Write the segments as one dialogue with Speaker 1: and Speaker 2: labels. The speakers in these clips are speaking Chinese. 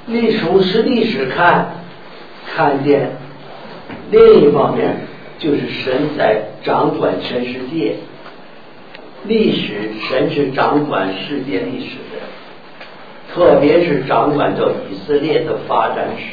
Speaker 1: 从历史看见另一方面，就是神在掌管全世界。神是掌管世界历史的，特别是掌管着以色列的发展史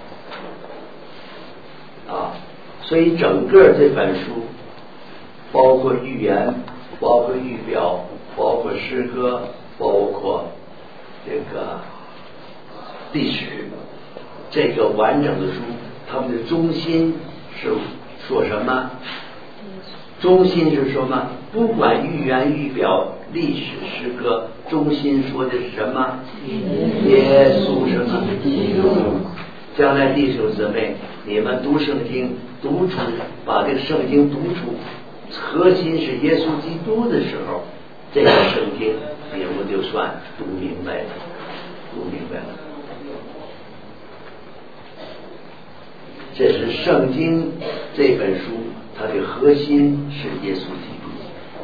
Speaker 1: 所以整个这本书包括预言，包括预表，包括诗歌，包括这个历史，这个完整的书，他们的中心是说什么？中心是什么？不管预言、预表、历史、诗歌，中心说的是什么？耶稣什么？将来弟兄姊妹，你们读圣经，读出把这个圣经读出，核心是耶稣基督的时候，这个圣经你们就算读明白了。这是圣经这本书，它的核心是耶稣基督，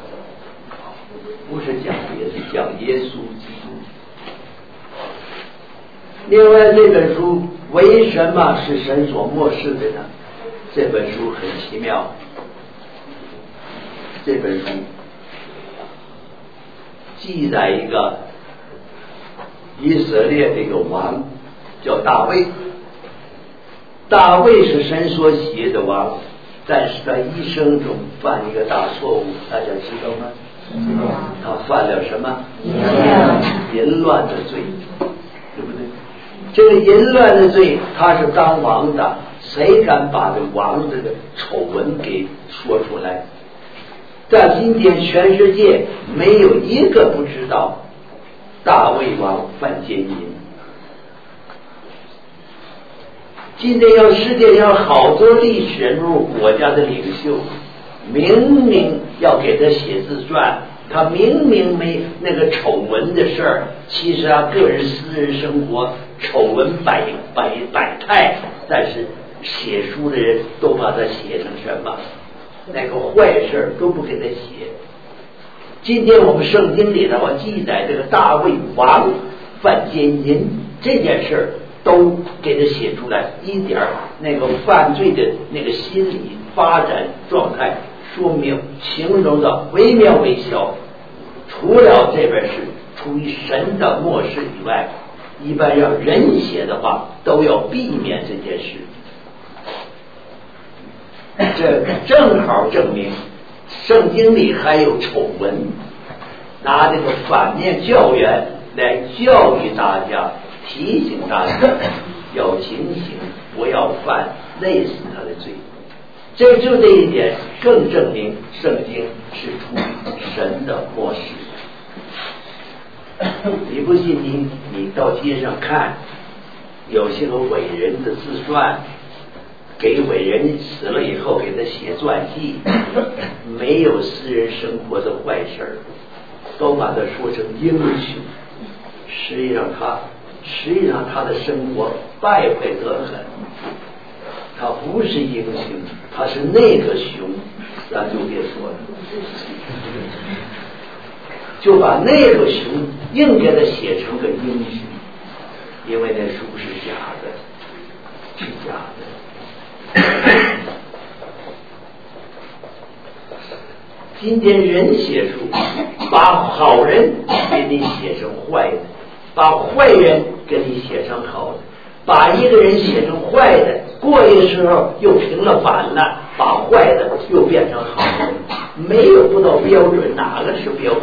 Speaker 1: 不是讲别的，讲耶稣基督。另外这本书为什么是神所漠视的呢？这本书很奇妙，这本书记载一个以色列的一个王叫大卫。大卫是神所喜悦的王，但是他一生中犯一个大错误，大家知道吗？他犯了什么？淫乱的罪，对不对？这个淫乱的罪，他是当王的，谁敢把这王这个丑闻给说出来？在今天全世界没有一个不知道大卫王犯奸淫。今天世界上好多历史人物、国家的领袖，明明要给他写自传，他明明没那个丑闻的事儿，其实他个人私人生活丑闻百态，但是写书的人都把它写成什么？那个坏事都不给他写。今天我们圣经里头记载这个大卫王犯奸淫这件事儿，都给他写出来，一点那个犯罪的那个心理发展状态说明形容的惟妙惟肖。除了这边是出于神的漠视以外，一般让人写的话都要避免这件事。这正好证明圣经里还有丑闻，拿这个反面教员来教育大家，提醒大家要警醒，不要犯累死他的罪。这一点更证明圣经是出于神的漠视。你不信你到街上看，有些个伟人的自传，给伟人死了以后给他写传记，没有私人生活的坏事，都把他说成英雄。实际上他的生活败坏得很，他不是英雄，他是那个熊，咱就别说了，就把那个熊硬给他写成个英雄，因为那书是假的，是假的。今天人写书，把好人给你写成坏的，把坏人给你写成好的，把一个人写成坏的，过一个时候又平了反了，把坏的又变成好的，没有不到标准，哪个是标准？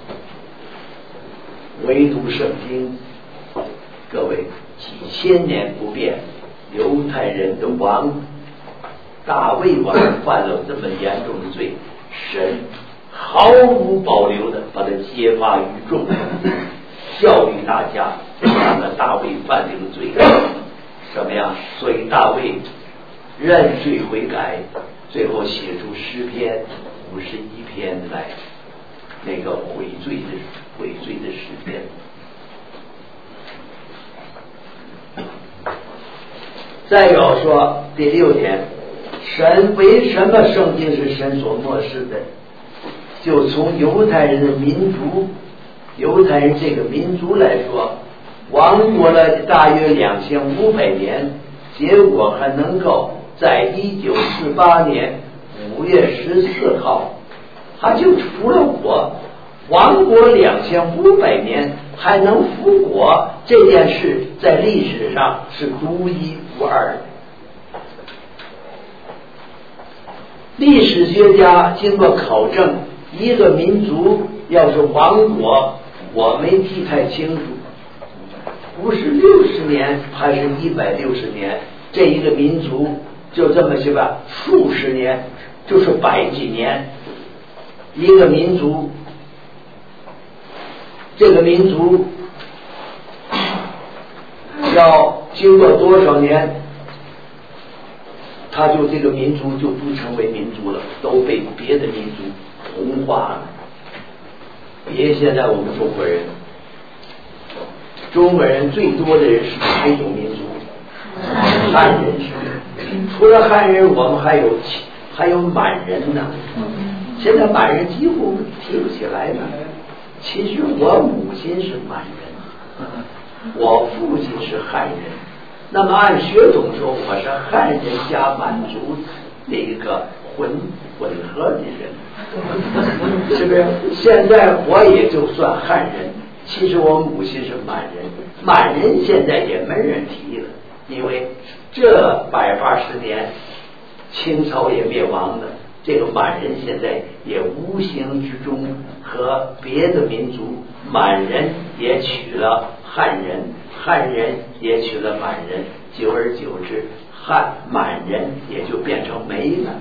Speaker 1: 唯独圣经，各位几千年不变，犹太人的王大卫王犯了这么严重的罪，神毫无保留的把他揭发于众，教育大家，让大卫犯这个罪什么呀？所以大卫认罪悔改，最后写出诗篇51篇来，那个悔罪的诗篇。再有说第6点，神为什么圣经是神所漠视的？就从犹太人的民族，犹太人这个民族来说， 亡国了大约2500年，结果还能够在1948年5月14号，他就出了国。亡国2500年还能复国，这件事在历史上是独一无二的。历史学家经过考证，一个民族要是亡国，我没记太清楚，不是60年还是160年，这一个民族就这么些吧，数十年，就是100几年。一个民族，这个民族要经过多少年，他就这个民族就不成为民族了，都被别的民族同化了。别现在我们中国人最多的人是哪一种民族？汉人是，除了汉人，我们还有满人呢。现在满人几乎提不起来了。其实我母亲是满人，我父亲是汉人，那么按血统说，我是汉人加满族的一个混合的人，是不是？现在我也就算汉人，其实我母亲是满人，满人现在也没人提了，因为这180年清朝也灭亡了，这个满人现在也无形之中和别的民族，满人也娶了汉人，汉人也娶了满人，久而久之，满人也就变成没了。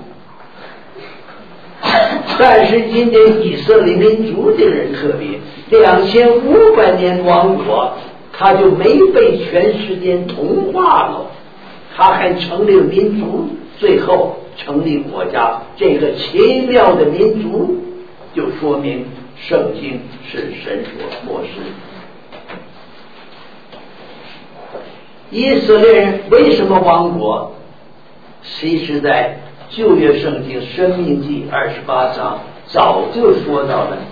Speaker 1: 但是今天以色列民族这个人特别，2500年亡国，他就没被全世界同化了，他还成立了民族，最后成立国家。这个奇妙的民族就说明圣经是神所漠视。以色列人为什么亡国？其实在旧约圣经申命记28章早就说到了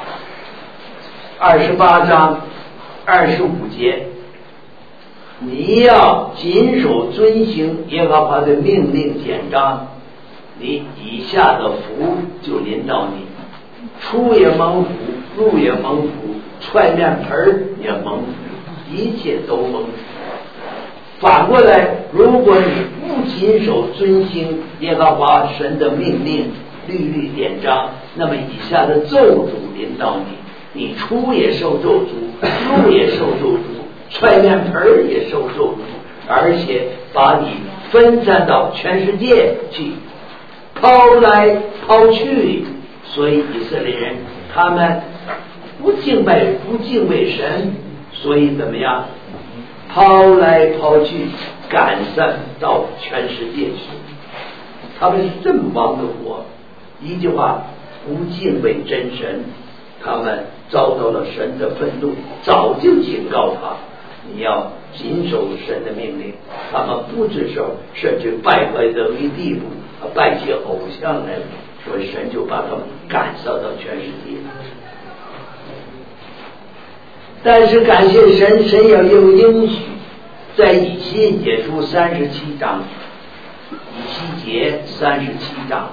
Speaker 1: ，28章25节，你要谨守遵行耶和华的命令典章，你以下的福就临到你，出也蒙福，入也蒙福，踹面盆也蒙福，一切都蒙福。反过来，如果你不谨守遵行耶和华神的命令律例典章，那么以下的咒诅临到你，你出也受咒诅，入也受咒诅，踹面盆也受咒诅，而且把你分散到全世界去，抛来抛去。所以以色列人他们不敬畏神，所以怎么样？抛来抛去，赶散到全世界去。他们是这么亡的国。一句话，不敬畏真神，他们遭到了神的愤怒，早就警告他，你要谨守神的命令。他们不遵守，甚至败坏到一地步，拜起偶像来，所以神就把他们赶散到全世界。但是感谢神，神也有应许，在以西结书37章，以西结37章，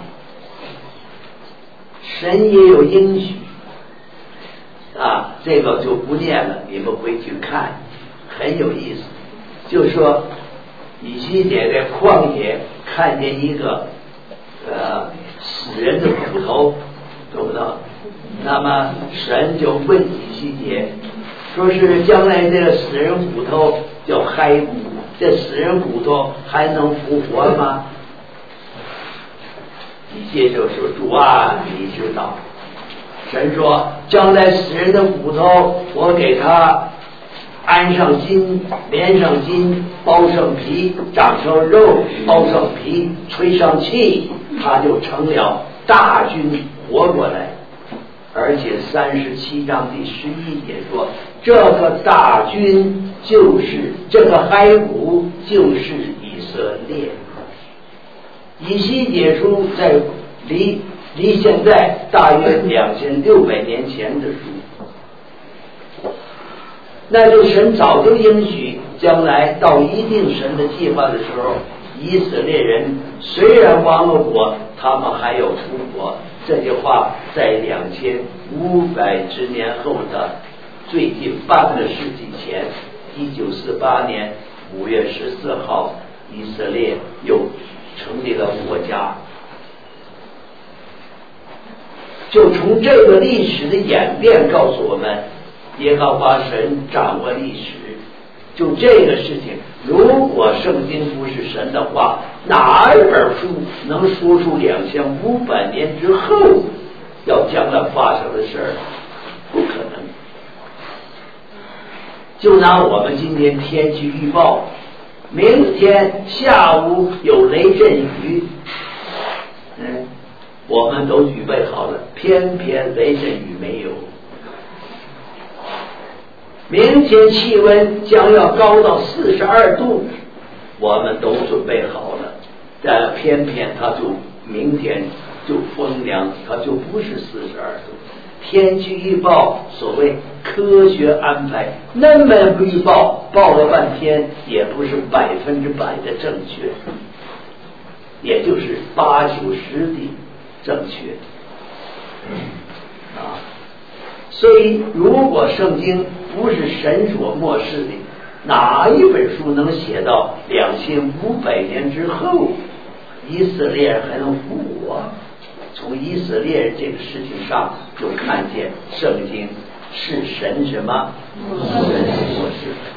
Speaker 1: 神也有应许啊，这个就不念了，你们回去看，很有意思。就说以西结在旷野看见一个死人的骨头，懂不懂？那么神就问以西结，说是将来这个死人骨头叫骸骨，这死人骨头还能复活吗？以西结就说，主啊，你知道。神说，将来死人的骨头，我给他安上筋，连上筋，包上皮，长上肉，包上皮，吹上气，他就成了大军活过来。而且37章第11节说，这个大军就是这个骸骨，就是以色列。以西结书在离现在大约2600年前的书。 那就神早就应许，将来到一定神的计划的时候，以色列人虽然亡了国，他们还有复国。这句话在2500之年后的最近半个世纪前，1948年5月14号，以色列又成立了国家。就从这个历史的演变告诉我们，耶和华神掌握历史。就这个事情，如果圣经不是神的话，哪一本书能说出2500年之后要将来发生的事儿？不可能。就拿我们今天天气预报，明天下午有雷阵雨，我们都预备好了，偏偏雷阵雨没有。明天气温将要高到42度，我们都准备好了，但偏偏它就明天就风凉，它就不是42度。天气预报所谓科学安排，那么预报报了半天，也不是100%的正确，也就是80-90%的正确。所以如果圣经不是神所漠视的，哪一本书能写到2500年之后以色列人还能复活？从以色列人这个事情上就看见圣经是神什么神所示的。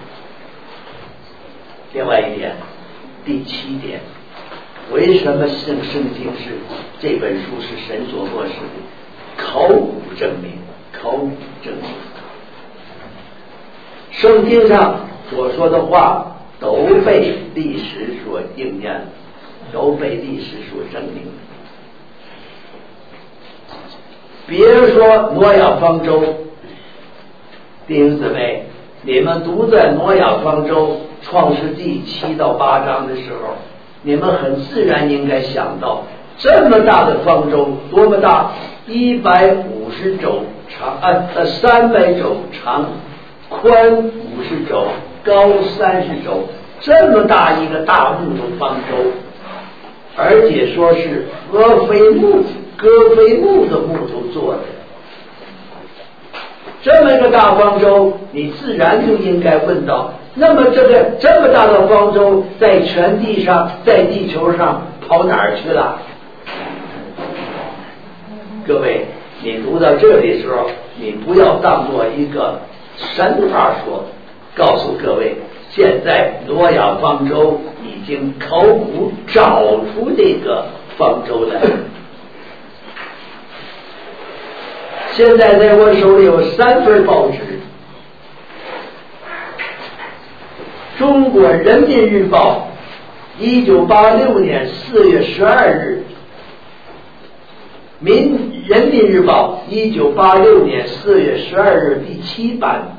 Speaker 1: 另外一点，第7点，为什么圣经是这本书是神所漠视的？考古证明，考古证明，圣经上所说的话都被历史所应验，都被历史所证明。比如说挪亚方舟，弟兄姊妹，你们读在挪亚方舟创世纪7到8章的时候，你们很自然应该想到，这么大的方舟，多么大？150肘长，300肘长，宽50肘，高30肘，这么大一个大木头方舟，而且说是戈飞木的木头做的。这么一个大方舟，你自然就应该问到，那么这么大的方舟在全地上，在地球上跑哪儿去了？各位，你读到这里的时候，你不要当做一个神话说，告诉各位，现在挪亚方舟已经考古找出这个方舟来。现在在我手里有3份报纸，中国人民日报1986年4月12日，人民日报1986年4月12日第7版，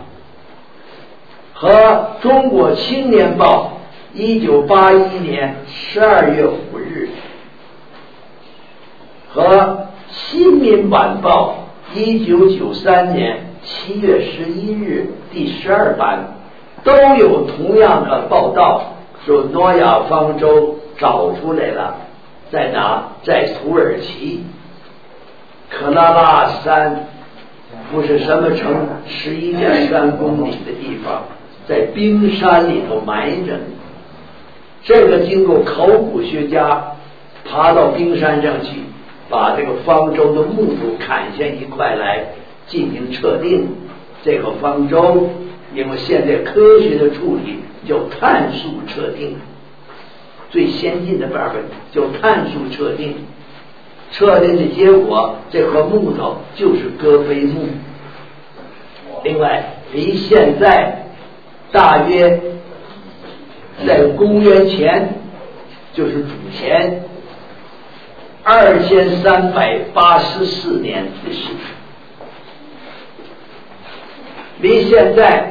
Speaker 1: 和中国青年报1981年12月5日，和新民晚报1993年7月11日第12版，都有同样的报道，说挪亚方舟找出来了。在哪？在土耳其克拉拉山，不是什么城，11.3公里的地方，在冰山里头埋着。这个经过考古学家爬到冰山上去，把这个方舟的木头砍下一块来进行测定。这个方舟因为现在科学的处理叫碳素测定，最先进的办法叫碳素测定。测定的结果，这块木头就是戈飞木。另外，离现在大约在公元前，就是主前2384年的事，离现在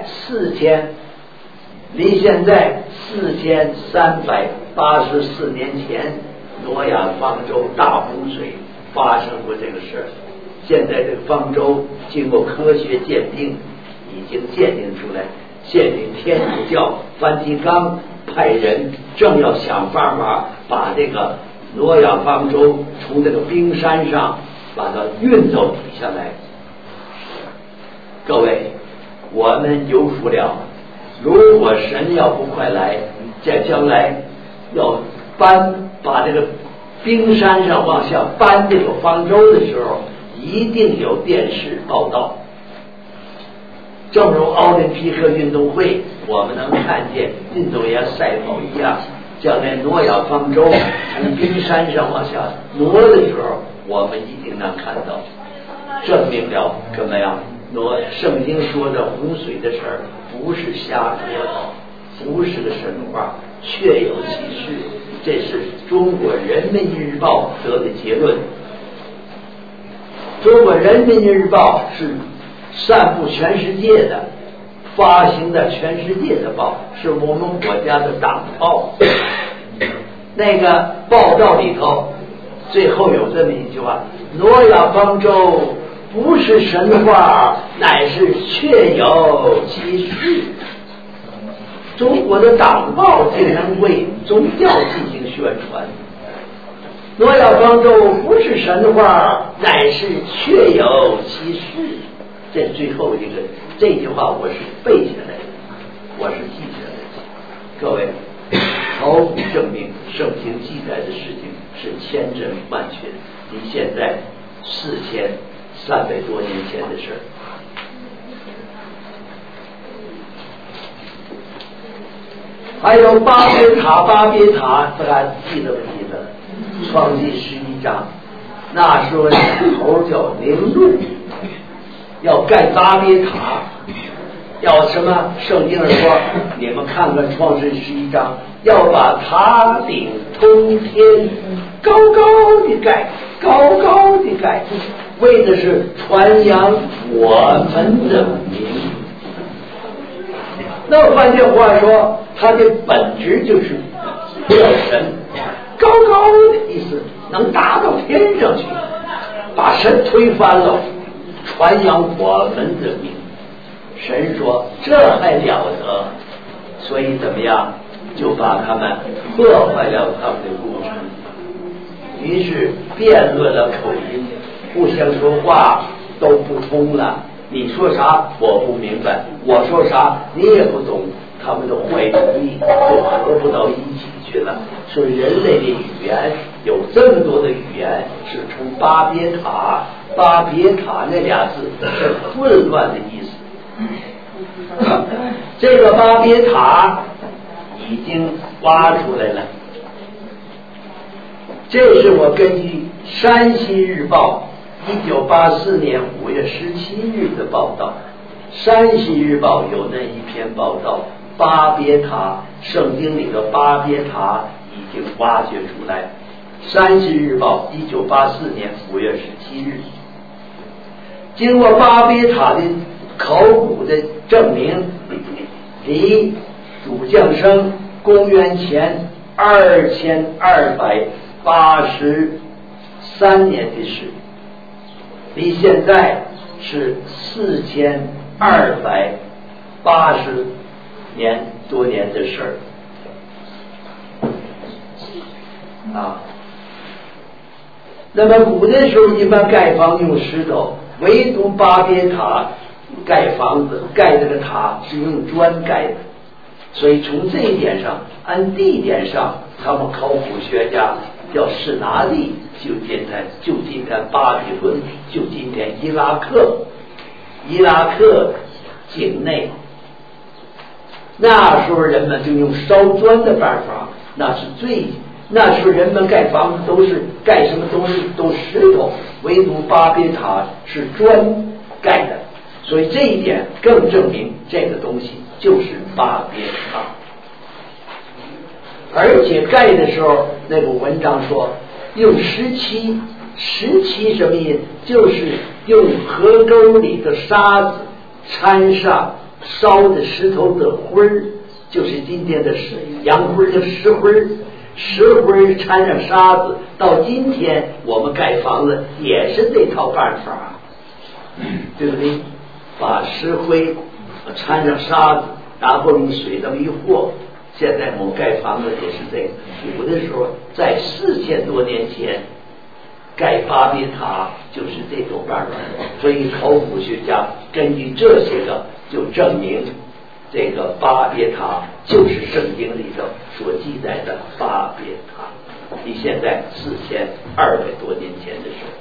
Speaker 1: 4384年前，挪亚方舟大洪水发生过这个事儿。现在这个方舟经过科学鉴定， 已经鉴定出来。现在天主教梵蒂冈派人正要想办法把这个诺亚方舟从这个冰山上把它运走底下来。各位，我们有福了。如果神要不快来，在将来要把这个冰山上往下搬这个方舟的时候，一定有电视报道。正如奥林匹克运动会，我们能看见运动员赛跑一样，将来诺亚方舟从冰山上往下挪的时候，我们一定能看到，证明了什么呀？圣经说的洪水的事儿不是瞎说的，不是个神话，确有其事。这是中国人民日报得的结论。中国人民日报是散布全世界的，发行的全世界的报，是我们国家的党报。那个报道里头最后有这么一句话：诺亚方舟不是神话，乃是确有其事。中国的党报竟然为宗教进行宣传。诺亚方舟不是神话，乃是确有其事。这最后一个这句话我是背下来的，我是记下来的。各位，毫无证明圣经记载的事情是千真万确，离现在4300多年前的事儿。还有巴别塔，巴别塔，大家记得不记得？创纪11章，那时候头叫宁录，要盖巴别塔，要什么？圣经上说，你们看看创世11章，要把塔顶通天，高高的盖，高高的盖，为的是传扬我们的名。那换句话说，它的本质就是不要神，高高的意思能达到天上去，把神推翻了，传扬我们的名。神说这还了得，所以怎么样，就把他们破坏了他们的工程，于是辩论了口音，互相说话都不通了。你说啥我不明白，我说啥你也不懂，他们的坏主意就合不到一起去了。所以人类的语言有这么多的语言是从巴别塔那俩字是混乱的意思。这个巴别塔已经挖出来了，这是我根据山西日报1984年5月17日的报道。山西日报有那一篇报道，巴别塔，圣经里的巴别塔已经挖掘出来。山西日报1984年5月17日，经过巴别塔的考古的证明，离主降生公元前2283年的事，离现在是4280多年的事儿啊。那么古的时候一般盖房用石头，唯独巴别塔盖房子盖这个塔是用砖盖的，所以从这一点上，按地点上，他们考古学家叫是哪里？就今天巴比伦，就今天伊拉克境内。那时候人们就用烧砖的办法，那时候人们盖房子都是盖什么东西都石头，唯独巴别塔是砖盖的，所以这一点更证明这个东西就是巴别塔。而且盖的时候，那个文章说用石漆什么意思？就是用河沟里的沙子掺上烧的石头的灰儿，就是今天的洋灰的石灰掺上沙子。到今天我们盖房子也是这套办法，对不对？把石灰掺上沙子，然后用水这么一和。现在我们盖房子也是这个，有的时候在4000多年前盖巴别塔就是这种办法，所以考古学家根据这些个就证明这个巴别塔就是圣经里头所记载的巴别塔。你现在4200多年前的事。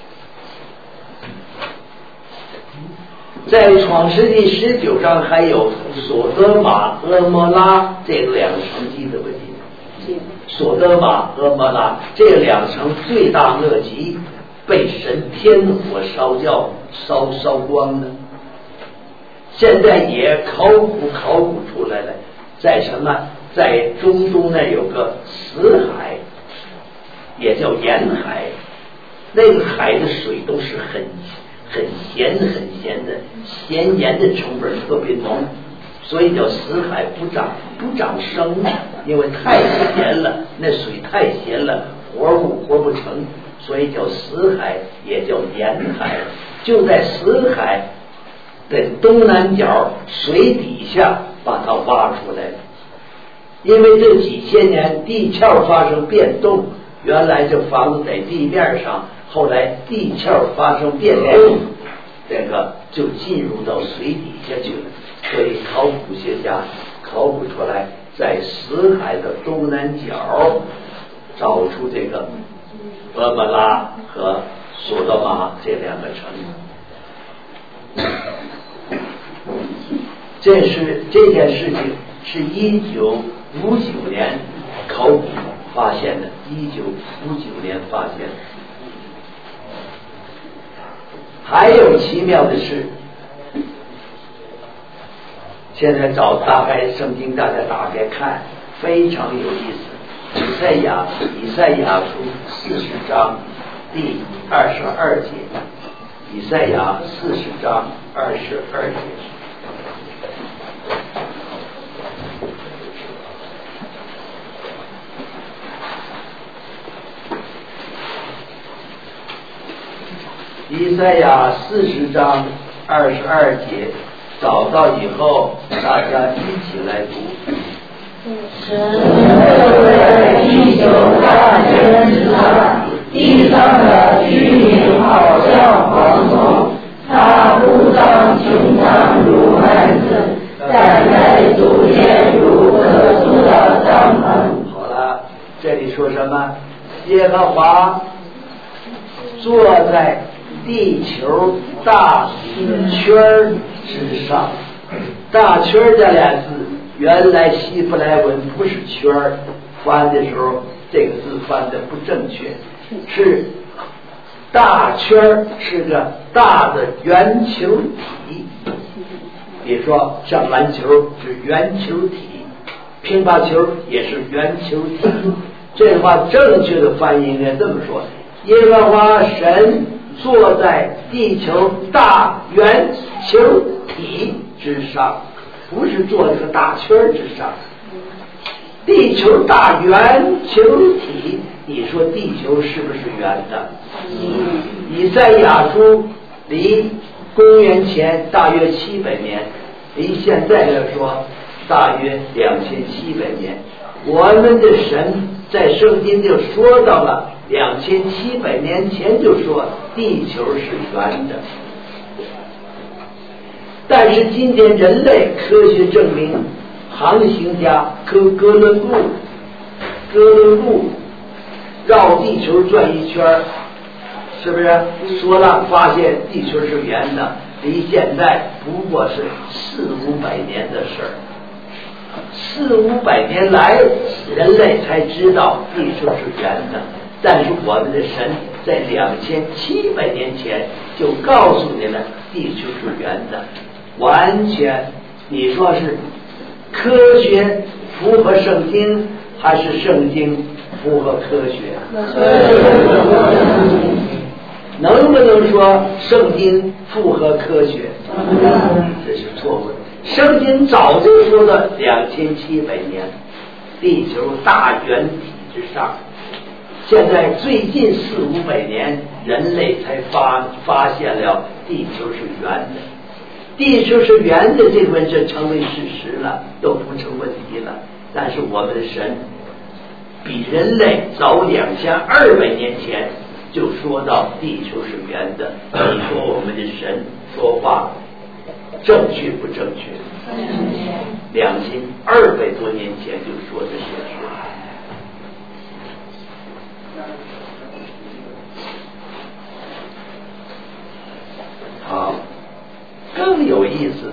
Speaker 1: 在创世纪19章还有索德玛、俄摩拉这2城，记得不记得？索德玛、俄摩拉这2城罪大恶极，被神天火烧光了。现在也考古出来了，在什么？在中东那有个死海，也叫盐海，那个海的水都是很咸的，咸盐的成分特别浓，所以叫死海，不长生，因为太咸了，那水太咸了，活不成，所以叫死海，也叫盐海。就在死海的东南角水底下把它挖出来了，因为这几千年地壳发生变动，原来这房子在地面上，后来地壳发生变动，这个就进入到水底下去了。所以考古学家考古出来，在死海的东南角找出这个俄摩拉和索多玛这2个城。这件事情是1959年考古发现的，1959年发现的。还有奇妙的是，现在找大概圣经，大家打开看，非常有意思。以赛亚书40章第22节，以赛亚40章22节。以赛亚40章22节，找到以后，大家一起来读。
Speaker 2: 神在地球大天之上，地上的居民好像蝗虫，他铺张穹苍如幔子，站在主殿如可住的帐篷。
Speaker 1: 好了，这里说什么？耶和华坐在地球大圈之上。大圈这俩字原来希伯来文不是圈儿，翻的时候这个字翻的不正确，是大圈是个大的圆球体，比如说像篮球是圆球体，乒乓球也是圆球体。这话正确的翻译应该这么说：耶和华神坐在地球大圆球体之上，不是坐这个大圈之上。地球大圆球体，你说地球是不是圆的？以赛亚书离公元前大约700年，离现在来说大约2700年。我们的神在圣经就说到了2700年前就说地球是圆的，但是今天人类科学证明，航行家哥伦布绕地球转一圈，是不是说了发现地球是圆的，离现在不过是400-500年的事儿。400-500年来人类才知道地球是圆的，但是我们的神在2700年前就告诉你们地球是圆的，完全你说是科学符合圣经还是圣经符合科学？能不能说圣经符合科学？这是错误的。圣经早就说了2700年地球大圆体之上，现在最近400-500年人类才发现了地球是圆的。 地球是圆的这个问题成为事实了，都不成问题了。但是我们的神比人类早2200年前就说到地球是圆的。你说我们的神说话正确不正确？2200多年前就说这些事。好，更有意思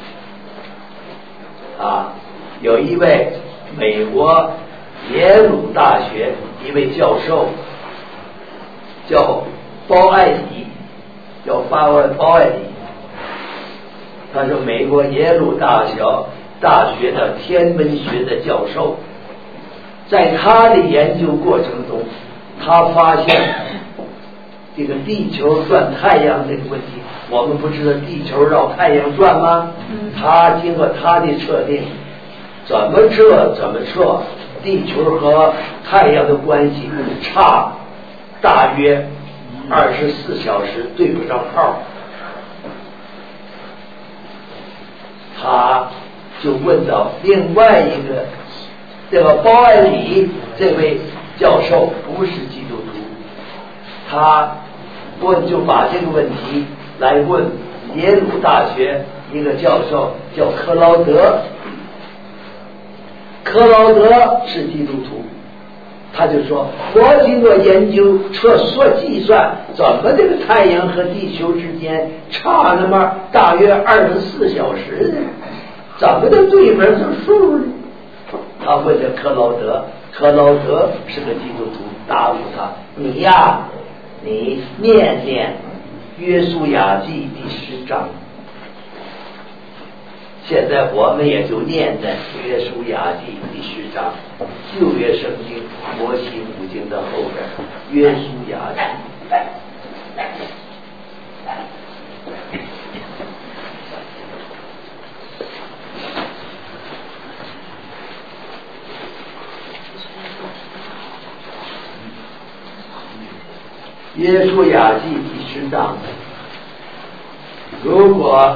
Speaker 1: 的有一位美国耶鲁大学一位教授叫包艾迪，他是美国耶鲁大学的天文学的教授。在他的研究过程中，他发现这个地球转太阳这个问题，我们不知道地球绕太阳转吗？他经过他的测定，怎么测，地球和太阳的关系差大约24小时，对不上号。他就问到另外一个这个包艾里这位教授不是基督徒，他就把这个问题来问耶鲁大学一个教授叫克劳德是基督徒，他就说我经过研究计算，怎么这个太阳和地球之间差那么大约24小时呢？怎么就对不上数呢？他问这克劳德是个基督徒，答复他：你念约书亚记第10章。现在我们也就念在约书亚记第10章，旧约圣经摩西五经的后边，约书亚记。约书亚记第10章，如果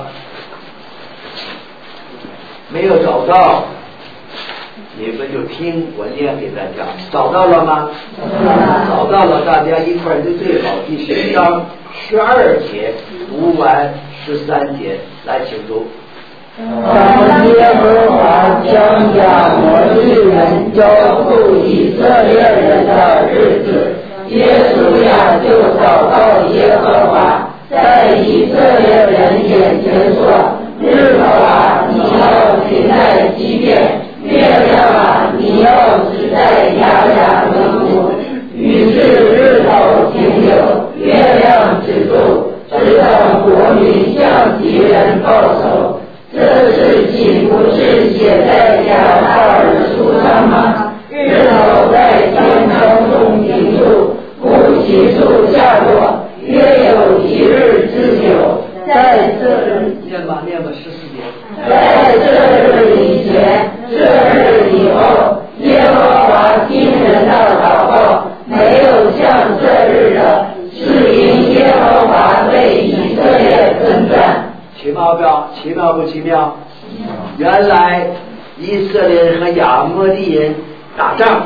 Speaker 1: 没有找到，你们就听我念给大家。找到了吗？找到了，大家一块儿就最好。第10章12节读完13节，来请读。
Speaker 2: 耶和华将亚摩利人交付以色列人的日子，约书亚就祷告耶和华，在以色列人眼前说：日头啊，你要停在基遍；月亮啊，你要止在亚雅门谷。于是日头停留，月亮止住，直等国民向敌人报仇。这事岂不是写在亚萨尔书上吗？日头在天空中停住，不起处下落，约有1日之久。在这日
Speaker 1: 念吧14节。
Speaker 2: 在这日以前，这日以后，耶和华听人的祷告，没有像这日的，是因耶和华对以色列征战。
Speaker 1: 奇妙不奇妙？原来以色列人和亚摩利人打仗，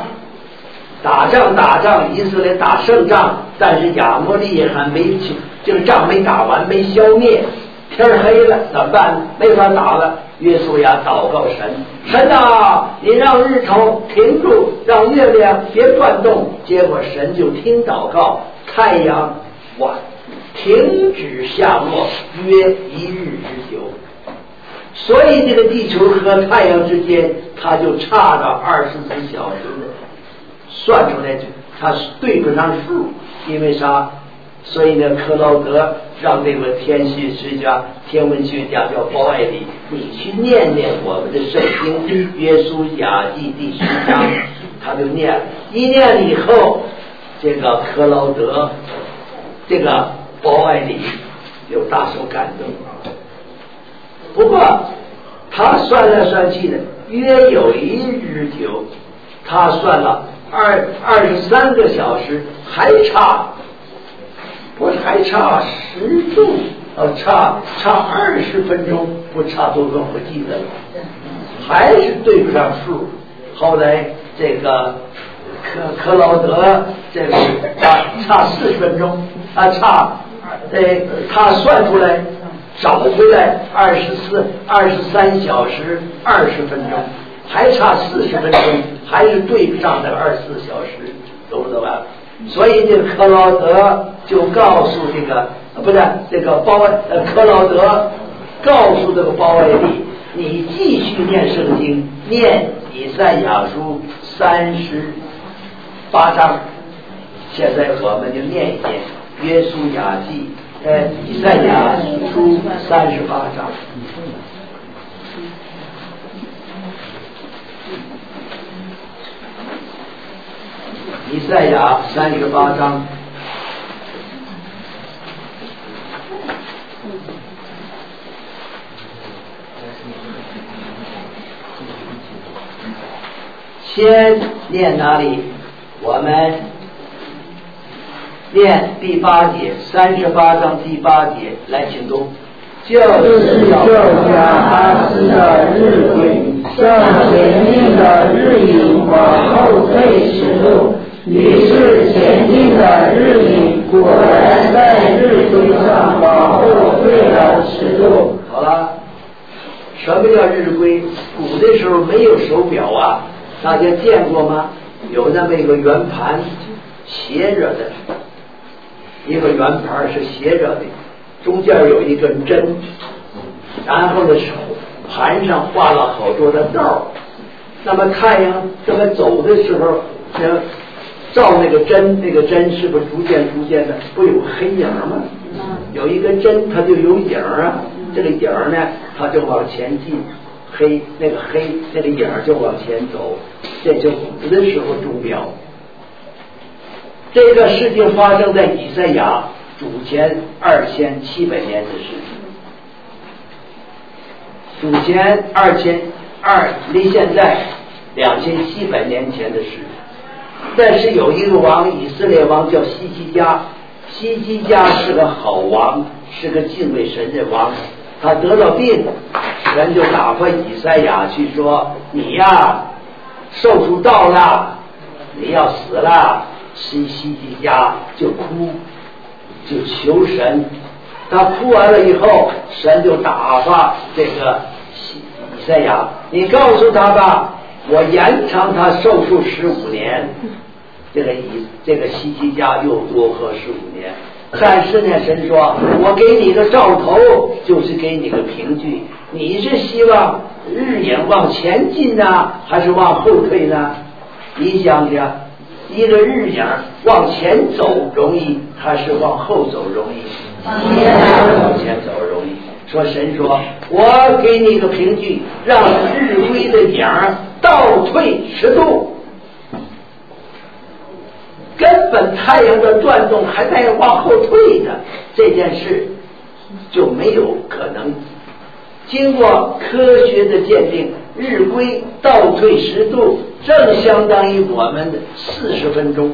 Speaker 1: 以色列打胜仗，但是亚摩利人还没这个仗没打完，没消灭。天黑了怎么办？没法打了。约书亚祷告神啊，你让日头停住，让月亮别转动。结果神就听祷告，太阳停止下落约1日之久。所以这个地球和太阳之间，它就差到24小时了。算出来它对不上数，因为啥？所以呢，克劳德让这个天文学家叫包艾里，你去念我们的圣经约书亚记第10章，他就念，一念以后，这个克劳德，这个包艾里就大受感动。不过他算来算去的，约有1日久，他算了23个小时，还差10度差20分钟，不差多少不记得了，还是对不上数。后来这个克劳德这个差40分钟他算出来找回来23小时20分钟，还差40分钟，还是对不上那24小时，懂不懂啊？所以这个克劳德就告诉这个克劳德告诉这个包艾利，你继续念圣经，念以赛亚书38章。现在我们就念一念约书亚记以赛亚书38章。以赛亚38章先念哪里？我们念第8节，38章第8节，来请读。
Speaker 2: 就是救加哈斯的日晷，向前进的日影往后退10路。于是前进的日影果然在日晷上往后退了10路。
Speaker 1: 好了，什么叫日晷？古的时候没有手表啊，大家见过吗？有那么一个圆盘斜着的，一个圆盘是斜着的，中间有一根针，然后呢盘上画了好多的道。那么太阳这么走的时候，照那个针，那个针是不是逐渐的不有黑影吗？有一个针它就有影啊，这个影呢它就往前进，那个影就往前走，这就古的时候钟表。这个事情发生在以赛亚主前2700年的事情，主前离现在2700年前的事。但是有一个王，以色列王叫希西家，希西家是个好王，是个敬畏神的王。他得了病，神就打发以赛亚去说：“你呀，寿数到了，你要死了。”希西家就哭，就求神。他哭完了以后，神就打发这个以赛亚：“你告诉他吧。”我延长他寿数15年，这个希西家又多活15年。但是呢，神说：“我给你个兆头，就是给你个凭据。你是希望日影往前进呢，还是往后退呢？你想想，一个日影往前走容易，还是往后走容易？往前走容易。说神说，我给你个凭据，让日晷的影倒退10度，根本太阳的转动还在往后退的，这件事就没有可能。经过科学的鉴定，日晷倒退10度，正相当于我们的40分钟。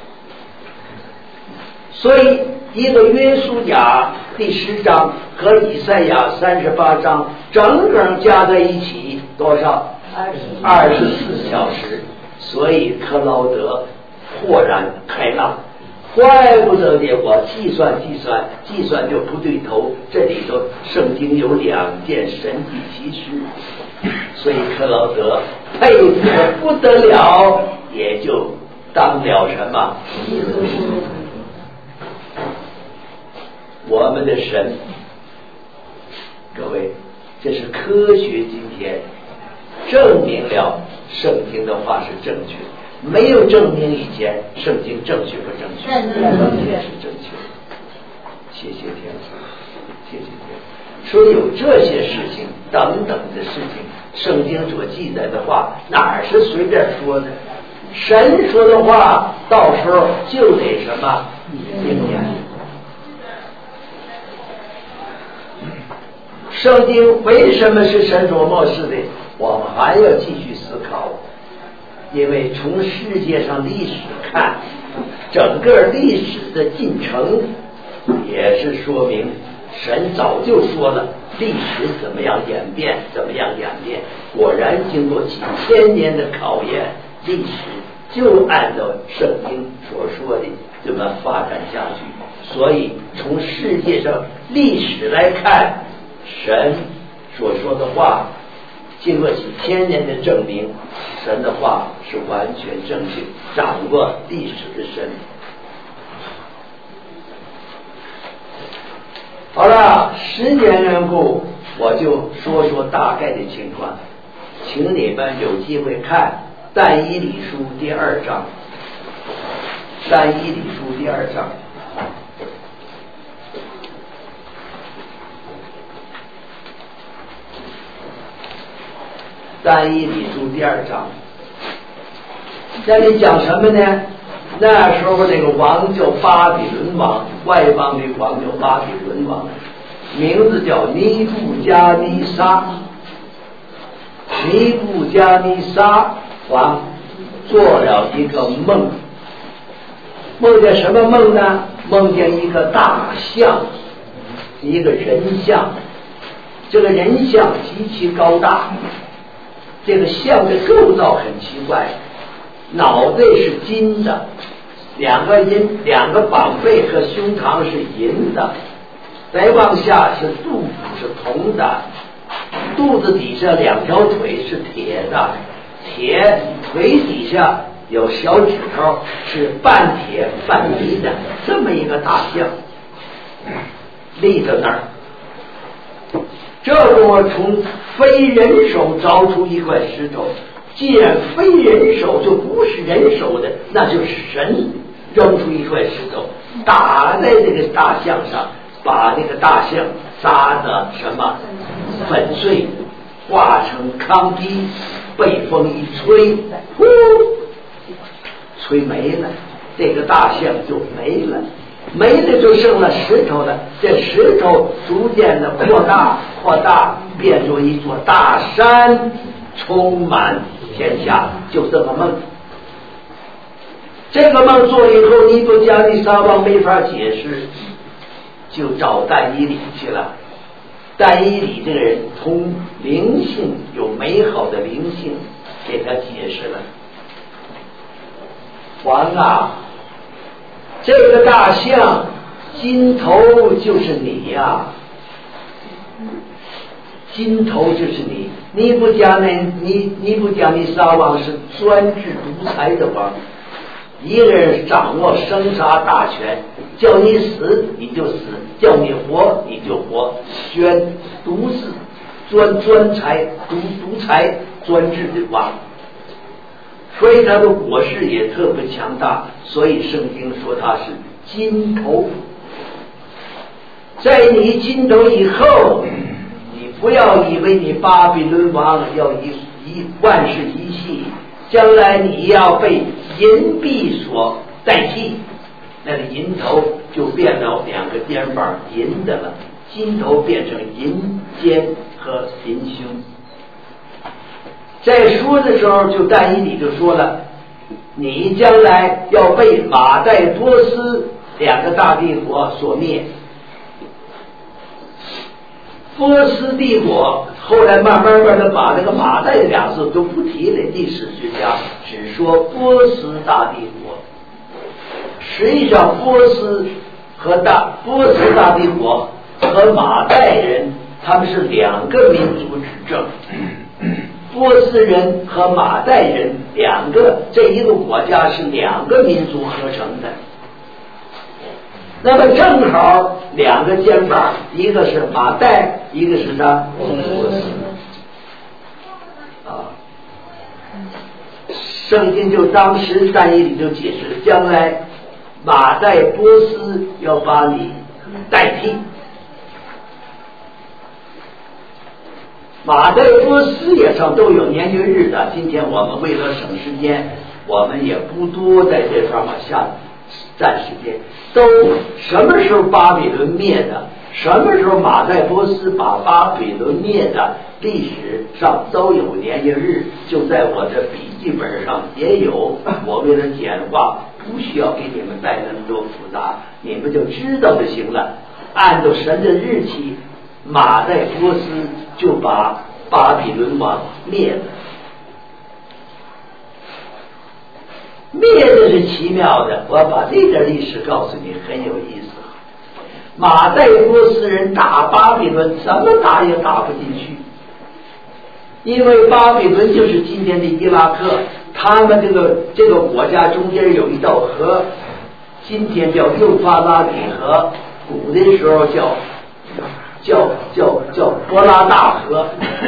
Speaker 1: 所以一个约书亚第10章和以赛亚38章整整加在一起多少？24小时。所以克劳德豁然开朗，怪不得的，我计算就不对头。这里头圣经有2件神迹奇事，所以克劳德佩服得不得了，也就当了什么？我们的神，各位，这是科学今天证明了圣经的话是正确，没有证明以前圣经正确不正确？正确是正确。谢谢天父，谢谢天父。说有这些事情等等的事情，圣经所记载的话哪是随便说的？神说的话到时候就得什么应验。圣经为什么是神所默示的？我们还要继续思考，因为从世界上历史看，整个历史的进程也是说明神早就说了历史怎么样演变，怎么样演变。果然经过几千年的考验，历史就按照圣经所说的这么发展下去。所以从世界上历史来看，神所说的话经过几千年的证明，神的话是完全正确，掌握历史的神。好了，时间缘故，我就说说大概的情况，请你们有机会看但以理书第2章，但以理书第2章。但以理书第2章，那里讲什么呢？那时候那个王叫巴比伦王，外邦的王叫巴比伦王，名字叫尼布加尼撒。尼布加尼撒王做了一个梦，梦见什么梦呢？梦见一个大象，一个人像，这个人像极其高大，这个象的构造很奇怪，脑袋是金的，两个膀背和胸膛是银的，再往下是肚子是铜的，肚子底下2条腿是铁的，铁腿底下有小指头是半铁半泥的，这么一个大象立在那儿。这我从非人手凿出一块石头，既然非人手就不是人手的，那就是神扔出一块石头打在这个大象上，把这个大象砸的什么粉碎，化成糠秕，被风一吹，呼，吹没了，这个大象就没了，没了就剩了石头了。这石头逐渐的扩大，变作一座大山，充满天下，就这个梦。这个梦做了以后，尼布加尼撒王没法解释，就找但以理去了。但以理这个人通灵性，有美好的灵性，给他解释了。王啊，这个大象金头就是你呀，金头就是你。尼布加尼撒王是专制独裁的王，一个人掌握生杀大权，叫你死你就死，叫你活你就活，选独自专裁独裁专制的王，所以他的国势也特别强大，所以圣经说他是金头。在你金头以后，你不要以为你巴比伦王要万事一系，将来你要被银币所代替，那个银头就变到2个肩膀银的了，金头变成银肩和银胸。在说的时候，就但以理就说了，你将来要被马代波斯2个大帝国所灭。波斯帝国后来慢慢的把那个马代的2字都不提了，历史学家只说波斯大帝国。实际上波斯大帝国和马代人他们是2个民族执政，波斯人和马代人这一个国家是2个民族合成的。那么正好2个肩膀，一个是马代，一个是波斯啊。圣经就当时但以理就解释，将来马代波斯要把你代替。马代波斯也上都有年月日的，今天我们为了省时间，我们也不多在这方面下占时间。都什么时候巴比伦灭的，什么时候马代波斯把巴比伦灭的，历史上都有年月日，就在我的笔记本上也有。我为了简化，不需要给你们带那么多复杂，你们就知道就行了。 按照神的日期，马代波斯就把巴比伦王灭了。灭的是奇妙的，我要把这段历史告诉你，很有意思。马代波斯人打巴比伦，怎么打也打不进去，因为巴比伦就是今天的伊拉克，他们这个国家中间有一道河，今天叫幼发拉底河，古的时候叫伯拉大河。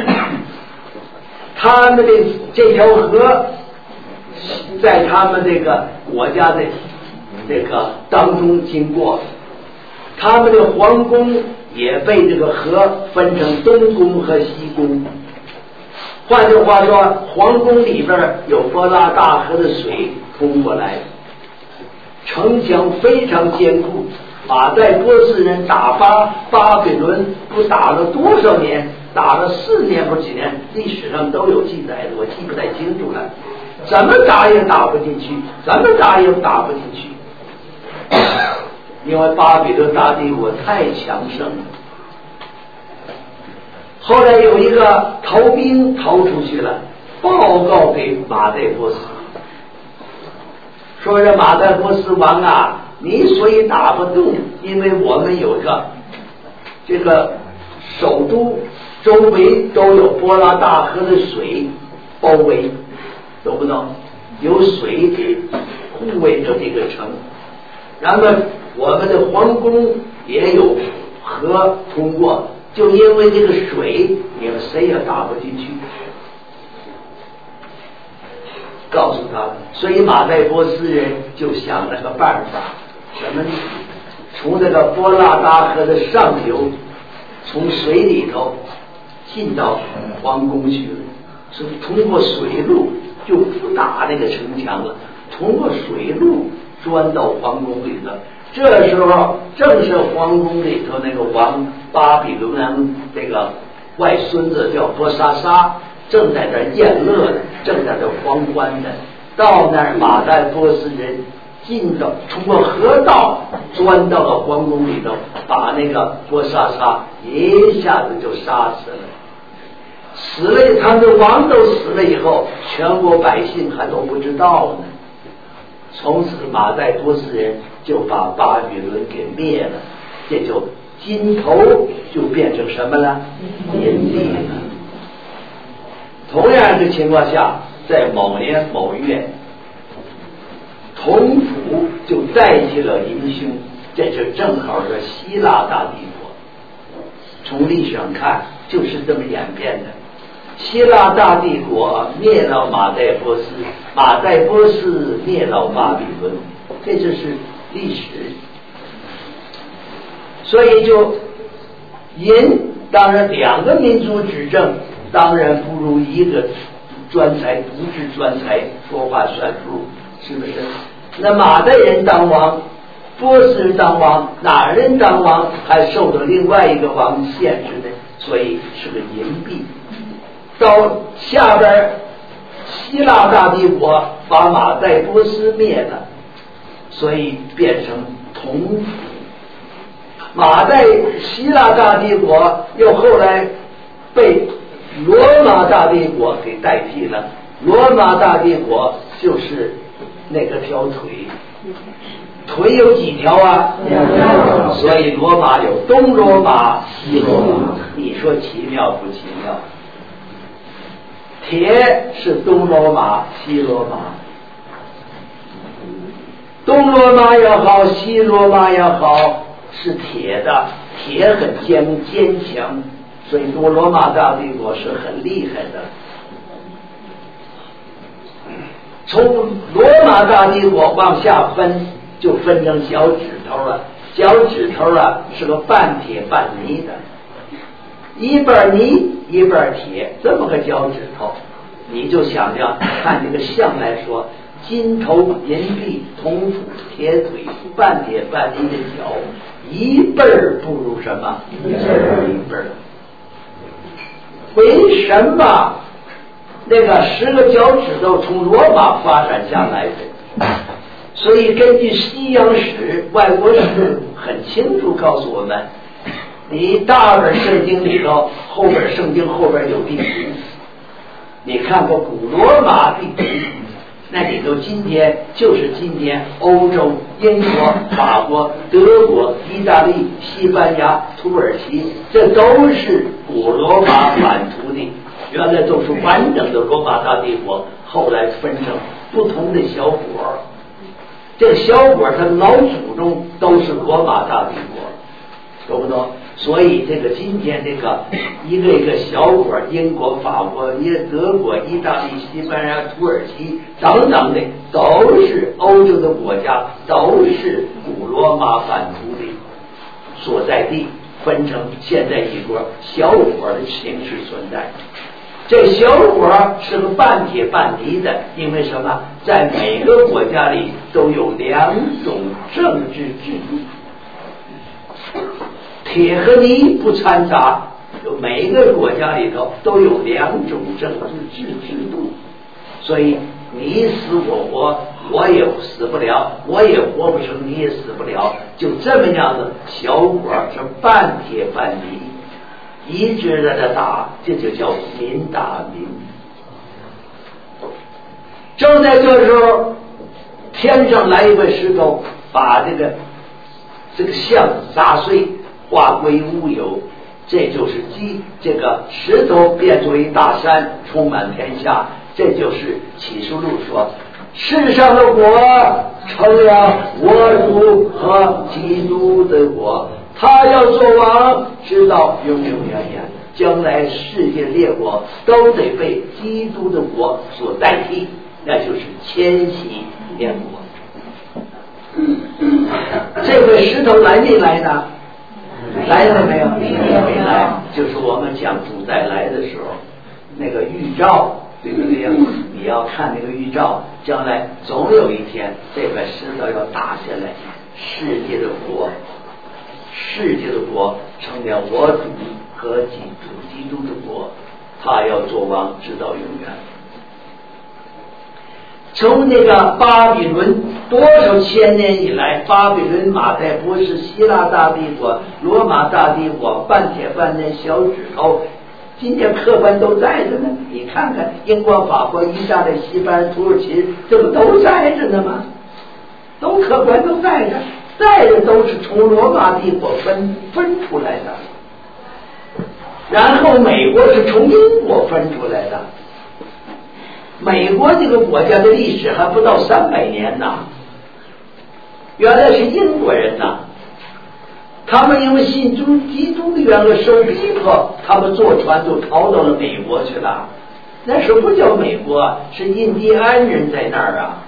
Speaker 1: 他们的这条河在他们这个国家的这个当中经过，他们的皇宫也被这个河分成东宫和西宫。换句话说，皇宫里边有伯拉大河的水通过来，城墙非常坚固。马代波斯人打巴比伦不打了多少年？打了4年或几年，历史上都有记载的，我记不太清楚了。怎么打也打不进去，怎么打也打不进去，因为巴比伦大帝国太强盛了。后来有一个逃兵逃出去了，报告给马代波斯，说这马代波斯王啊，你所以打不动，因为我们有这个首都周围都有波拉大河的水包围，懂不懂？有水护卫着这个城，然后我们的皇宫也有河通过，就因为这个水，你们谁也打不进去。告诉他，所以马代波斯人就想了个办法，什么呢？从这个波拉大河的上游，从水里头进到皇宫去了，是通过水路，就不打那个城墙了，通过水路钻到皇宫里头。这时候正是皇宫里头那个王巴比伦王这个外孙子叫波沙沙，正在这宴乐的，正在这狂欢的。到那儿马代波斯人进到通过河道钻到了皇宫里头，把那个波沙沙一下子就杀死了。死了，他们的王都死了以后，全国百姓还都不知道呢。从此马代波斯人就把巴比伦给灭了，这就金头就变成什么了？银币了。同样的情况下，在某年某月，同府就代替了银兄，这就正好是希腊大帝国。从历史上看，就是这么演变的。希腊大帝国灭了马代波斯，马代波斯灭了巴比伦，这就是历史。所以就银，当然两个民族执政，当然不如一个专才独治专才说话算数，是不是？那马代人当王，波斯人当王，哪人当王还受到另外一个王限制呢？所以是个银币。到下边希腊大帝国把马代波斯灭了，所以变成同府。希腊大帝国又后来被罗马大帝国给代替了。罗马大帝国就是那个条腿，腿有几条啊？2条。所以罗马有东罗马、西罗马，你说奇妙不奇妙？铁是东罗马、西罗马，东罗马也好，西罗马也好，是铁的，铁很坚强，所以东罗马大帝国是很厉害的。从罗马大帝国往下分，就分成小指头了，小指头啊是个半铁半泥的，一半泥一半铁，这么个脚趾头，你就想想看这个象来说，金头银臂铜斧铁腿半铁半泥的脚，一辈儿不如什么一辈儿。为什么那个10个脚趾头从罗马发展下来的？所以根据西洋史、外国史很清楚告诉我们， 你大本圣经里头后边圣经后边有地图，你看过古罗马地图，那里头今天就是今天欧洲、英国、法国、德国、意大利、西班牙、土耳其，这都是古罗马版图的，原来都是完整的罗马大帝国，后来分成不同的小国，这个小国它老祖宗都是罗马大帝国，懂不懂？所以这个今天这个一个一个小国，英国、法国、德国、意大利、西班牙、土耳其等等的，都是欧洲的国家，都是古罗马版图的所在地，分成现在一国小国的形式存在。这小国是个半铁半泥的，因为什么？在每个国家里都有两种政治制度。铁和泥不掺杂，每一个国家里头都有两种政治制度，所以你死我活，我也死不了，我也活不成，你也死不了，就这么样的小国是半铁半泥，一直在这打，这就叫民打民。正在这时候，天上来一块石头，把这个像砸碎，化归乌有，这就是这个石头变作一大山，充满天下。这就是启示录说，世上的国成了我主和基督的国，他要做王，直到永永远远。将来世界列国都得被基督的国所代替，那就是千禧年国。这块石头来没来呢？来了没有？没来。就是我们讲主再来的时候，那个预兆，对不对呀？你要看那个预兆，将来总有一天这块石头要打下来，世界的国成了我主和基督的国，他要做王直到永远。从那个巴比伦多少千年以来，巴比伦、马代波斯、希腊大帝国、罗马大帝国，半铁半泥小指头，今天客观都在着呢。你看看英国、法国、意大利、西班牙、土耳其，这不都在着呢吗？都客观都在着，在着都是从罗马帝国分出来的，然后美国是从英国分出来的。美国这个国家的历史还不到300年呢，原来是英国人呐，他们因为信基督的原来受逼迫，他们坐船就逃到了美国去了。那时候不叫美国，是印第安人在那儿啊，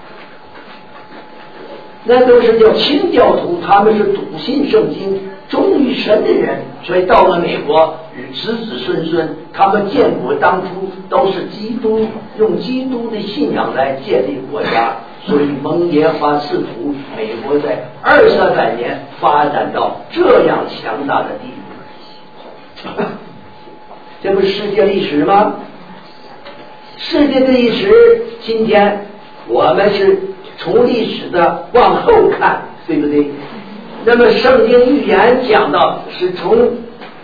Speaker 1: 那都是叫清教徒，他们是笃信圣经、忠于神的人，所以到了美国子子孙孙，他们建国当初都是用基督的信仰来建立国家，所以蒙耶华赐福，美国在200-300年发展到这样强大的地步。这不是世界历史吗？世界的历史，今天我们是从历史的往后看，对不对？那么圣经预言讲到是从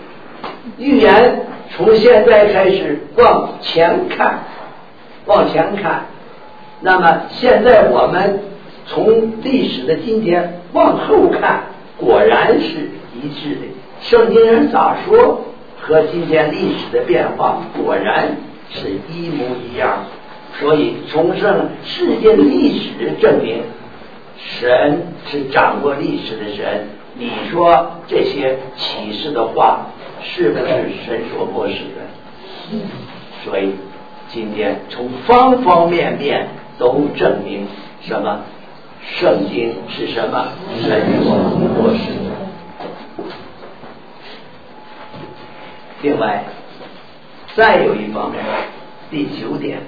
Speaker 1: 现在开始往前看。那么现在我们从历史的今天往后看，果然是一致的。圣经人咋说，和今天历史的变化果然是一模一样。所以从世界的历史证明，神是掌握历史的神。你说这些启示的话是不是神所默示的？所以今天从方方面面都证明什么？圣经是什么？神所默示的。另外再有一方面，第九点，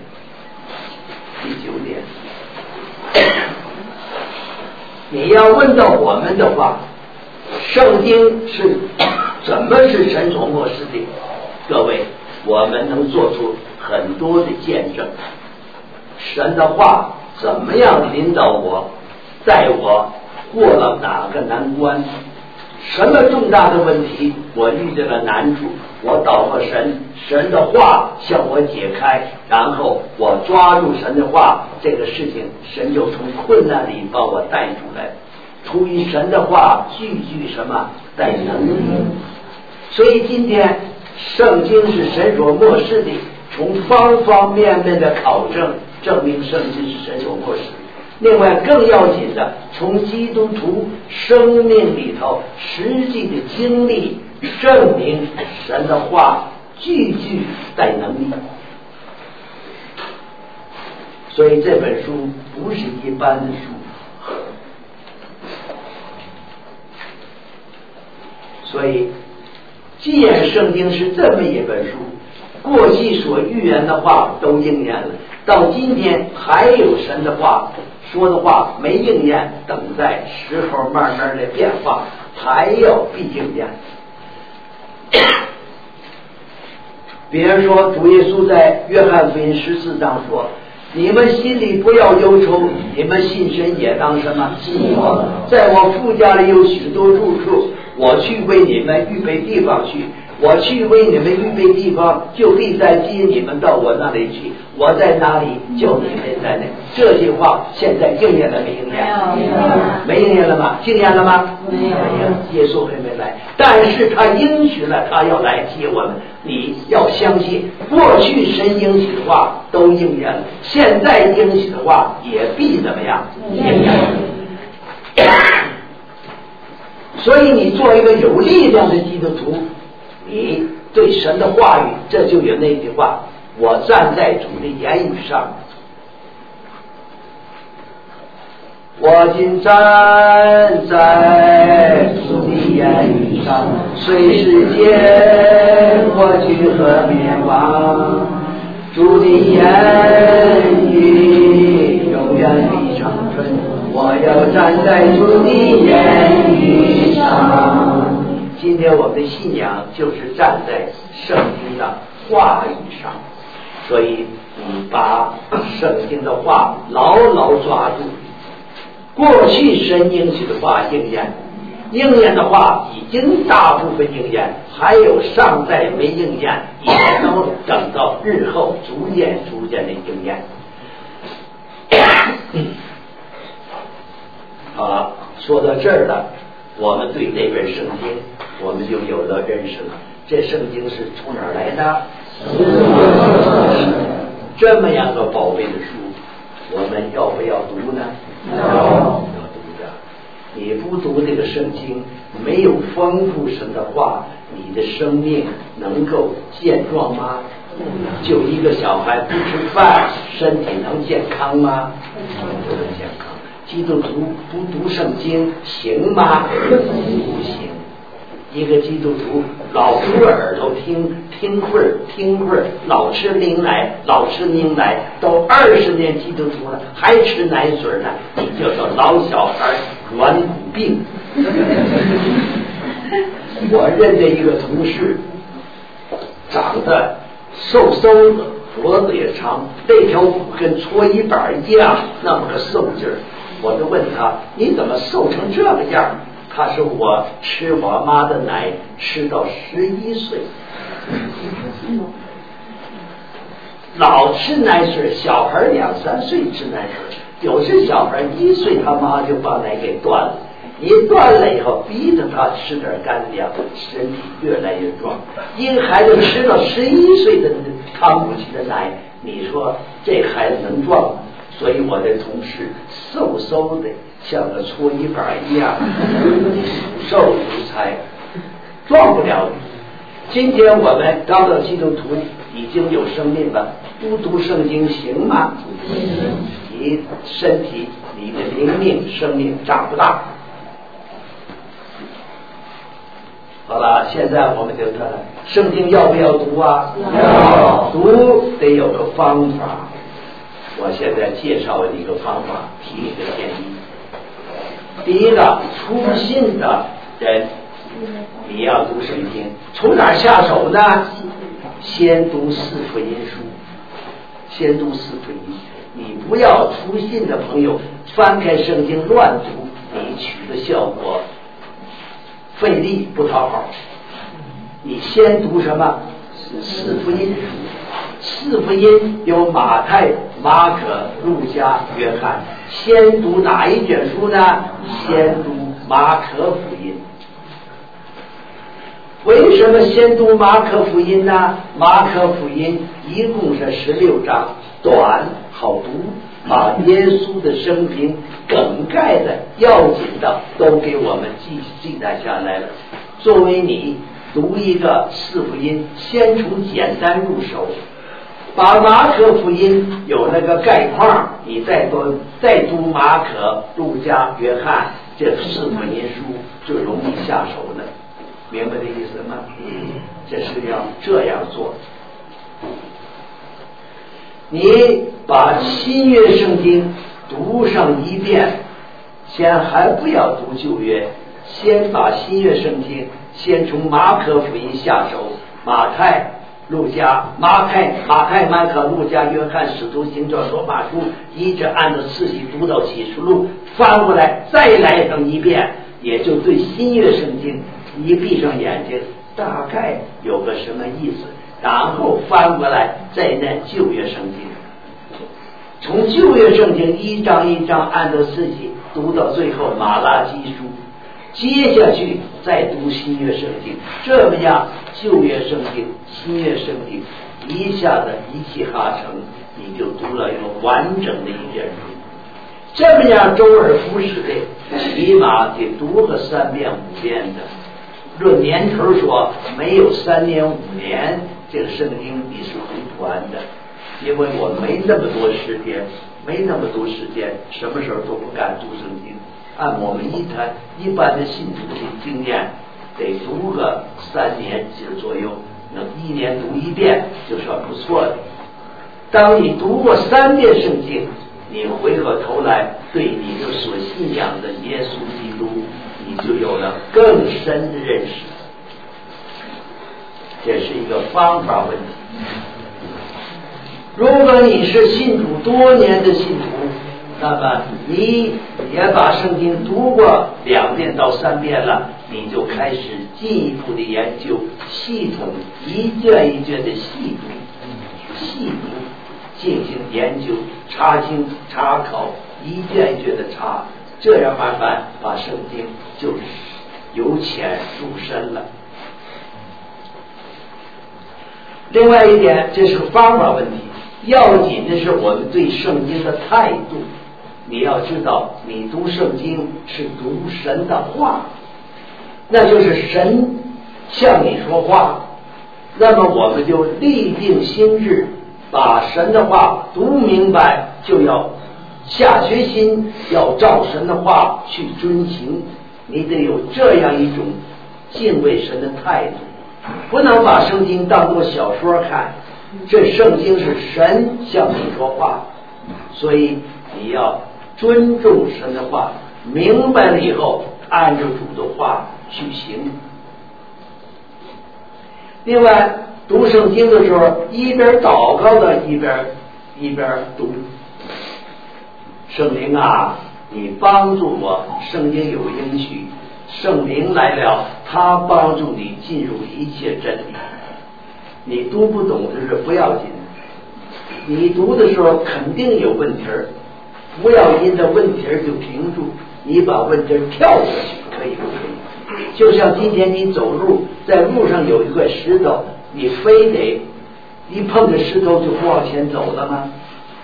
Speaker 1: 你要问到我们的话，圣经是怎么是神所默示的？各位，我们能做出很多的见证。神的话怎么样领导我，带我过了哪个难关？ 什么重大的问题我遇见了难处，我祷告神，神的话向我解开，然后我抓住神的话，这个事情神就从困难里把我带出来。出于神的话句句什么带能力。所以今天圣经是神所默示的，从方方面面的考证证明圣经是神所默示。另外更要紧的，从基督徒生命里头实际的经历证明神的话句句带能力。所以这本书不是一般的书。所以既然圣经是这么一本书，过去所预言的话都应验了，到今天还有神的话说的话没应验，等待时候慢慢的变化，还要必应验。比如说主耶稣在约翰福音14章说，你们心里不要忧愁，你们信神也当什么信我，在我父家里有许多住处，我去为你们预备地方去，我去为你们预备地方，就必再接你们到我那里去，我在哪里就你们在那。这句话现在应验了没应验？没应验了吗？应验了吗？没有。耶稣还没来，但是他应许了他要来接我们。你要相信，过去神应许的话都应验了，现在应许的话也必怎么样？应验。所以你做一个有力量的基督徒，你对神的话语，这就有那句话，我站在主的言语上，我今站在主的言语上，虽世界过去和灭亡，主的言语永远必长存，我要站在主的言语上。今天我们的信仰就是站在圣经的话语上，所以你把圣经的话牢牢抓住。过去神应许的话应验，应验的话已经大部分应验，还有尚在没应验，也能等到日后逐渐的应验。好，说到这儿了，我们对这本圣经我们就有了认识了。这圣经是从哪儿来的？这么样个宝贝的书，我们要不要读呢？要读的。你不读这个圣经，没有丰富神的话，你的生命能够健壮吗？就一个小孩不吃饭，身体能健康吗？不能健康。基督徒不读圣经行吗？不行。一个基督徒老捂耳朵听会儿，老吃牛奶，都20年基督徒了，还吃奶水呢，你就说老小孩软骨病。我认得一个同事，长得瘦的，脖子也长，这条骨跟搓衣板一样，那么个瘦劲儿。我就问他，你怎么瘦成这个样？他说我吃我妈的奶吃到11岁，老吃奶水，小孩2、3岁吃奶水，有些小孩1岁他妈就把奶给断了，一断了以后逼着他吃点干粮，身体越来越壮。一个孩子吃到11岁的康不起的奶，你说这孩子能壮吗？所以我的同事瘦的像个搓衣板一样，瘦如柴，壮不了你。今天我们当到基督徒已经有生命了，不读圣经行吗？你身体你的灵命生命长不大。好了，现在我们就看圣经要不要读啊？要读，得有个方法。我现在介绍一个方法，提一个建议。第一个，初信的人你要读圣经，从哪下手呢？先读4福音书，先读4福音。你不要初信的朋友翻开圣经乱读，你取的效果费力不讨好。你先读什么？四福音书。四福音有马太、马可、路加、约翰。先读哪一卷书呢？先读马可福音。为什么先读马可福音呢？马可福音一共是16章，短好读，把耶稣的生平梗概的要紧的都给我们记载下来了。作为你读一个四福音，先从简单入手，把马可福音有那个概况，你再读马可、路加、约翰这四福音书就容易下手了。明白这意思吗？这是要这样做。你把新约圣经读上一遍，先还不要读旧约，先把新约圣经先从马可福音下手，马太、路加、马太、马可、路加、约翰、使徒行传、罗马书，一直按照次序读到启示录，翻过来再来上一遍，也就对新约圣经一闭上眼睛大概有个什么意思，然后翻过来再念旧约圣经，从旧约圣经一章一章按照次序读到最后马拉基书，接下去再读新约圣经，这么样旧约圣经、新约圣经一下子一气哈成，你就读了一个完整的一卷书。这么样周而复始的，起码得读个3遍5遍的。论年头说，没有3年5年，这个圣经你是读不完的，因为我没那么多时间，什么时候都不敢读圣经。按我们一般的信徒的经验，得读个3年左右，能1年读1遍就算不错的。当你读过3遍圣经，你回过头来对你的所信仰的耶稣基督，你就有了更深的认识。这是一个方法问题。如果你是信主多年的信徒，那么你也把圣经读过2遍到3遍了，你就开始进一步的研究，系统一卷一卷的细读进行研究，查经查考，一卷一卷的查，这样慢慢把圣经就由浅入深了。另外一点，这是个方法问题，要紧的是我们对圣经的态度。你要知道，你读圣经是读神的话，那就是神向你说话，那么我们就立定心志，把神的话读明白，就要下决心要照神的话去遵行。你得有这样一种敬畏神的态度，不能把圣经当作小说看，这圣经是神向你说话，所以你要尊重神的话，明白了以后按照主的话去行。另外读圣经的时候，一边祷告的一边读。圣灵啊，你帮助我，圣经有应许，圣灵来了，他帮助你进入一切真理。你读不懂的是不要紧，你读的时候肯定有问题儿，不要因着问题儿就停住，你把问题儿跳过去，可以不可以？就像今天你走路，在路上有一块石头，你非得一碰着石头就不往前走了吗？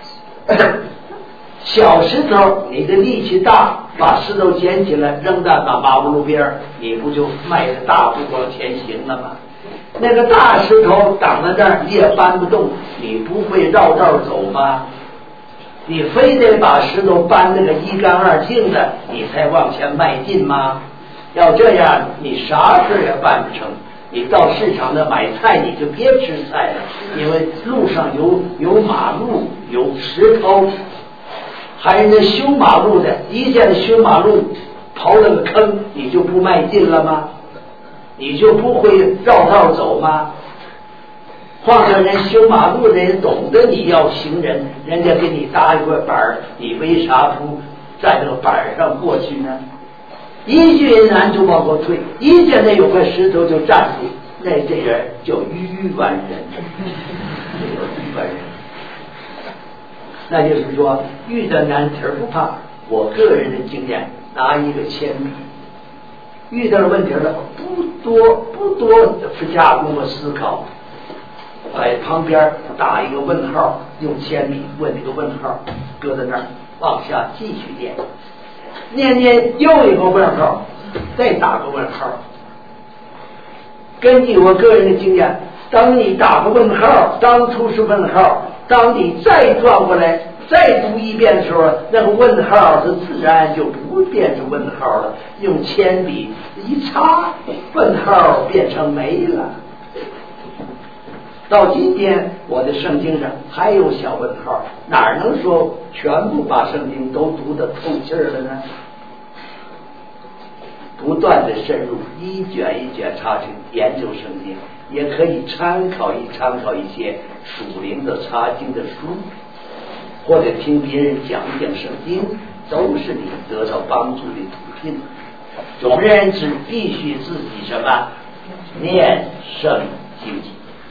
Speaker 1: 小石头你的力气大，把石头捡起来扔到马路边，你不就迈着大步往前行了吗？那个大石头挡在那儿，你也搬不动，你不会绕道走吗？你非得把石头搬那个一干二净的，你才往前迈进吗？要这样，你啥事也办不成。你到市场的买菜，你就别吃菜了，因为路上有马路，有石头，还有那修马路的，一见修马路刨了个坑，你就不迈进了吗？你就不会绕道走吗？况且人修马路的人懂得你要行人，人家给你搭一块板儿，你为啥不在这个板儿上过去呢？ 一句难就往后退，一见那有块石头就站住，那这人叫愚顽人，愚顽人。那就是说，遇到难题不怕。我个人的经验，拿一个铅笔，遇到了问题了，不多加工和思考，旁边打一个问号，用铅笔问这个问号，搁在那儿，往下继续念，念又一个问号，再打个问号。根据我个人的经验，当你打个问号，当初是问号，当你再转过来再读一遍的时候，那个问号是自然就不变成问号了，用铅笔一擦，问号变成没了。到今天我的圣经上还有小问号，哪能说全部把圣经都读得透气了呢？不断的深入，一卷一卷查经研究圣经，也可以参考一些属灵的查经的书，或者听别人讲圣经，都是你得到帮助的途径。总而言之，必须自己什么念圣经，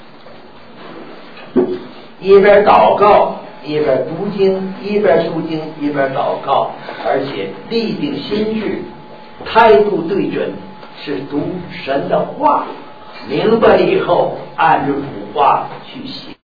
Speaker 1: 一边祷告一边读经，一边读经一边祷告，而且立定心志，态度对准，是读神的话，明白以后按着主话去写。